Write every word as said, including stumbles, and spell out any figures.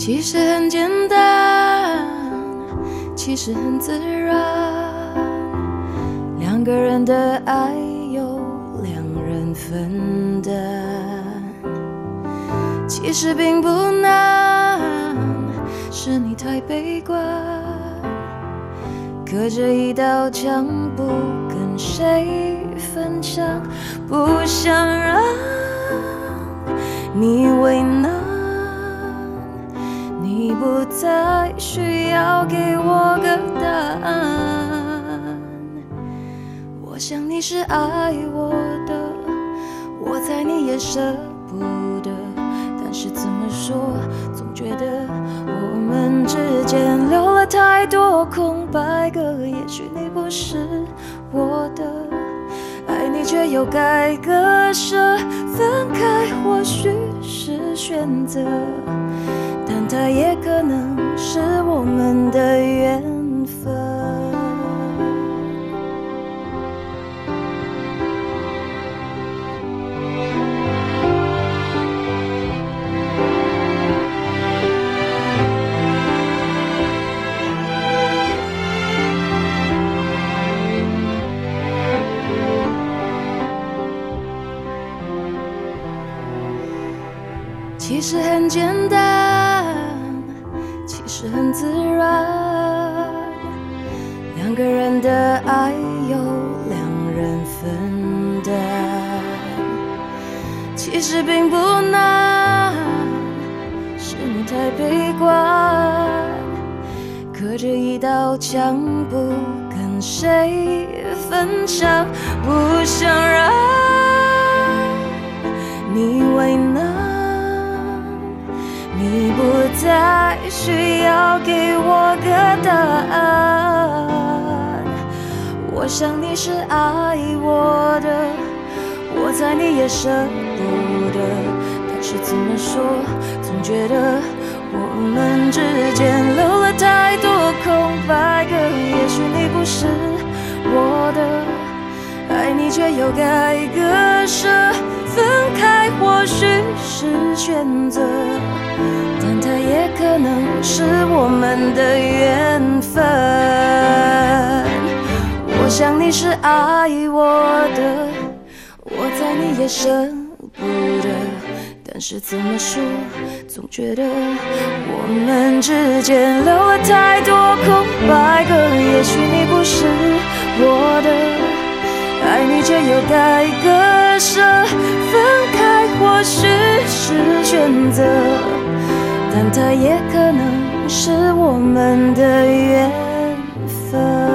其实很简单，其实很自然，两个人的爱由两人分担，其实并不难，是你太悲观，隔着一道墙不跟谁分享，不想让你为难，你不再需要给我个答案。我想你是爱我的，我猜你也舍不得，但是怎么说，总觉得我们之间留了太多空白格，也许你不是我的，爱你却又该割舍，分开或许是选择，但它也可能是我们的缘分。其实很简单，其实很自然，两个人的爱由两人分担，其实并不难，是你太悲观，隔着一道墙不跟谁分享，不想让你为难，你不再需要给我个答案。我想你是爱我的，我猜你也舍不得，但是怎么说，总觉得我们之间留了太多空白格，也许你不是我的，爱你却又该割舍，分开或许是选择，但它也可能是我们的缘分。我想你是爱我的，我猜你也舍不得，但是怎么说，总觉得我们之间留了太多空白格，也许你不是我的，爱你却又该割舍，分开或许是选择，但它也可能是我们的缘分。